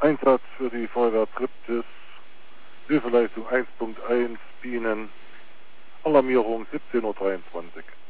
Einsatz für die Feuerwehr Triptis, Hilfeleistung 1.1, Bienen, Alarmierung 17:23 Uhr.